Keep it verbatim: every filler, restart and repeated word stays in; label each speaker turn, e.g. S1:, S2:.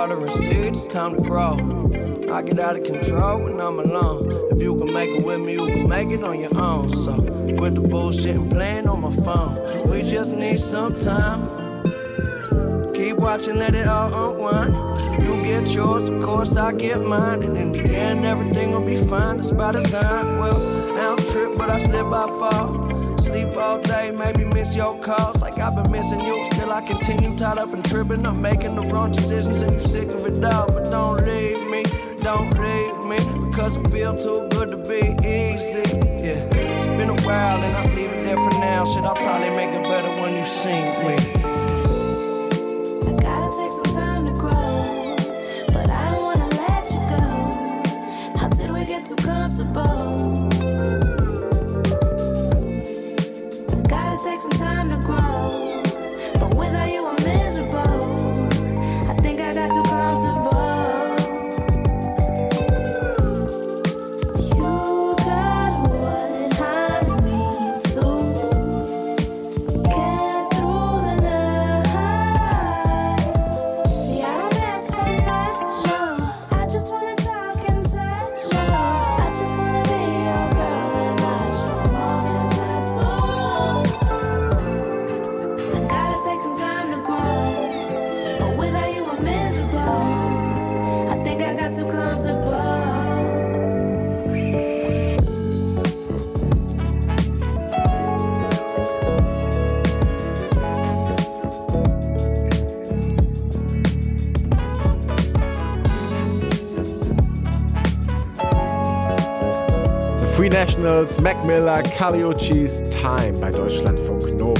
S1: watering seeds, it's time to grow. I get out of control when I'm alone. If you can make it with me, you can make it on your own. So quit the bullshit and playing on my phone. We just need some time. Keep watching, let it all unwind. You get yours, of course I get mine. And in the end, everything will be fine. That's by design. Well, I don't trip, but I slip, I fall. Sleep all day, maybe miss your calls. Like I've been missing you, still I continue tied up and tripping up, making the wrong decisions, and you sick of it all. But don't leave me, don't leave me, because it feel too good to be easy. Yeah, it's been a while and I'll leave it there for now. Shit, I'll probably make it better when you see me.
S2: I gotta take some time to grow, but I don't wanna let you go. How did we get too comfortable? Take some time to grow, but without you I'm miserable. I think I got too comfortable. You got what I need to get through the night. See, I don't ask for much, no. I just wanna talk and touch, no. I just wanna be your girl and not your mom. Is that so wrong? Take some time to grow, but without you I'm miserable. I think I got too comfortable.
S3: Free Nationals, Mac Miller, Kali Uchis, Time bei Deutschlandfunk Nova.